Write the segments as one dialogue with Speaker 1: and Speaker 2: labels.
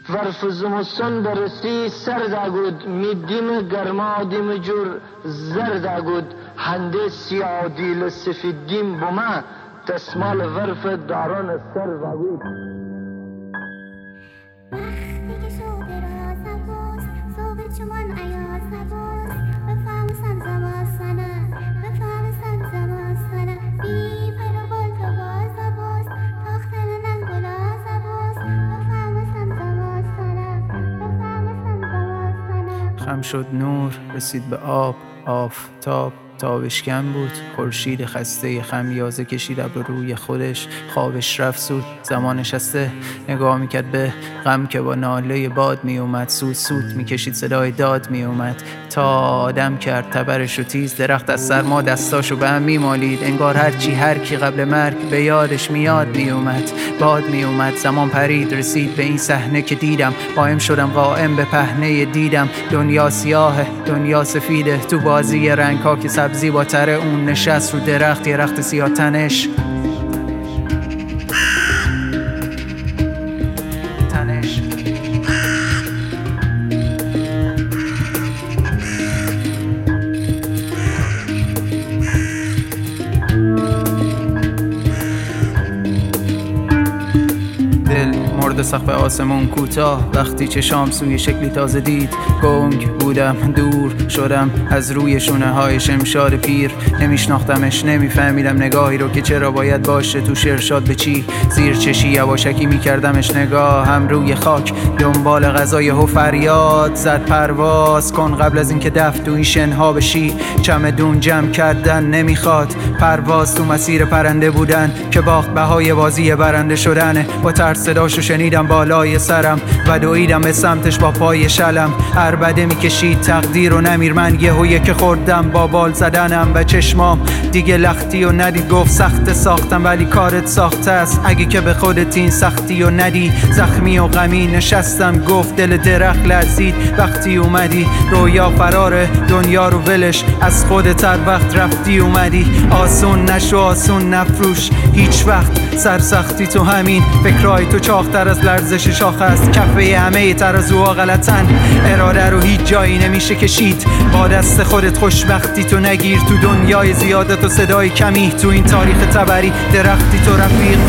Speaker 1: ورف زمستان برسی سرد اگود میدیم گرما دیم جور زرد اگود هنده سیاه دیل سفیدیم بومه دستمال ورف داران سر اگود
Speaker 2: وقتی که شده را سباست صبح چمان عیاز نباست بفهم سمزم آسانه بفهم سمزم آسانه بی پر و بال تو باز نباست تاختن ننگلا زباست بفهم سمزم آسانه بفهم سمزم آسانه
Speaker 3: خم شد نور رسید به آب آفتاب تابش کم بود خورشید خسته خمیازه کشید ابر روی خودش خوابش رفت سود زمان نشسته نگاه میکرد به غم که با ناله باد میومد سوت میکشید صدای داد میومد تا آدم کرد تبرش و تیز درخت از سرما دستاشو به هم میمالید انگار هر کی قبل مرگ به یادش میاد میومد باد میومد زمان پرید رسید به این صحنه که دیدم قائم شدم قائم به پهنه دیدم دنیا سیاهه دنیا سفیده تو بازی رنگ ها که سبزی با تره اون نشست رو درخت یه رخت سیاه تنش مرد سقف آسمون کوتاه وقتی چشام سوی شکلی تازه دید گنگ بودم دور شدم از روی شونه های شمشاد پیر نمیشناختمش نمیفهمیدم نگاهی رو که چرا باید باشه تو ارشاد به چی زیر چشی یواشکی میکردمش نگاه هم روی خاک دنبال غذای هو فریاد زد پرواز کن قبل از اینکه دفت تو این شنها بشی چمدون جمع کردن نمیخواد پرواز تو مسیر پرنده بودن که باخت بهای بازی برنده شدنه با ترس صداشو شنیدم بالای سرم و دویدم به سمتش با پای شلم عربده میکشید تقدیر و نمیر من یهویه که خوردم با بال زدنم و چشمام دیگه لختی و ندید گفت سخت ساختم ولی کارت ساخته است اگه که به خودت این سختی و ندی زخمی و غمی نشستم گفت دل درخت لرزید وقتی اومدی رویا فراره دنیا رو ولش از خودت هر وقت رفتی اومدی آسون نشو آسون نفروش هیچ وقت سرسختی تو همین فکرای تو چاقتر از لرزش شاخه است کفه همه ترازوها غلطن اراده رو هیچ جایی نمیشه کشید با دست خودت خوشبختی تو نگیر تو دنیای زیادت و صدای کمی تو این تاریخ تبری درختی تو رفیق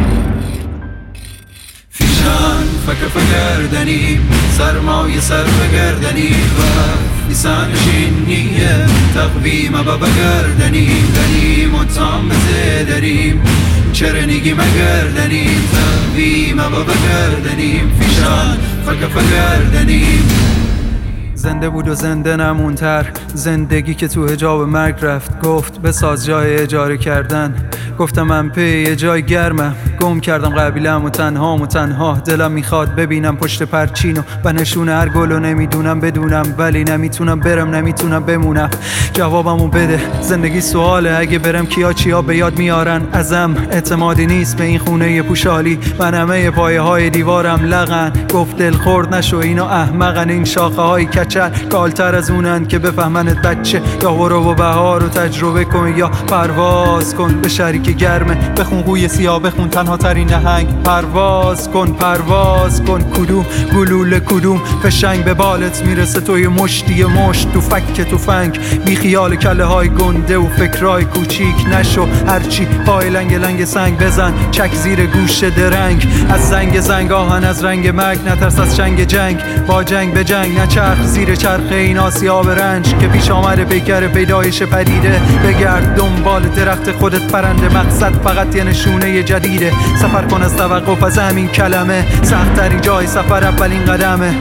Speaker 4: فیشان فکر گردنیم سرمایه سر بگردنیم و لیسان شینیه تقویم بابا گردنیم دنیم و تام بزدریم چرنگی مگردنیم تقویم بابا گردنیم فیشان فکر گردنیم
Speaker 3: زنده بود و زنده نمونتر زندگی که تو حجاب مرگ رفت گفت بساز جای اجاره کردن گفتم من پی یه جای گرمم گم کردم قبیله‌ام و تنها دلم میخواد ببینم پشت پرچینو و نشونه هر گلو نمیدونم بدونم ولی نمیتونم برم نمیتونم بمونم جوابمو بده زندگی سواله اگه برم کیا چیا به یاد میارن ازم اعتمادی نیست به این خونه پوشالی من همه پایه های دیوارم لغن گفت دل خورد نشو اینا احمقن این شاخه های کچل گالتر از اونن که بفهمنت بچه یا برو و بهار رو تجربه کن یا پرواز کن به شریک گرمه بخون قوی سیاه بخون تنها ترین نهنگ پرواز کن کدوم گلوله کدوم فشنگ به بالت میرسه توی مشتی مشت تو فک تو فنگ بی خیال کله های گنده و فکرای کوچیک نشو هرچی پای لنگ سنگ بزن چک زیر گوش درنگ از زنگ آهن از رنگ مرگ نترس از جنگ با جنگ به جنگ نچرخ زیر چرخه این آسیاب رنج که پیش آمده پیکر پیدایش پدیده بگرد دنبال درخت خودت پرنده مقصد فقط یه نشونه جدیده سفر کن از توقف از همین کلمه سخت‌ترین جای سفر اولین قدمه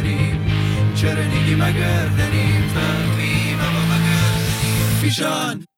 Speaker 4: چرنگی مگردنیم تقویم بابا مگردنیم فیشان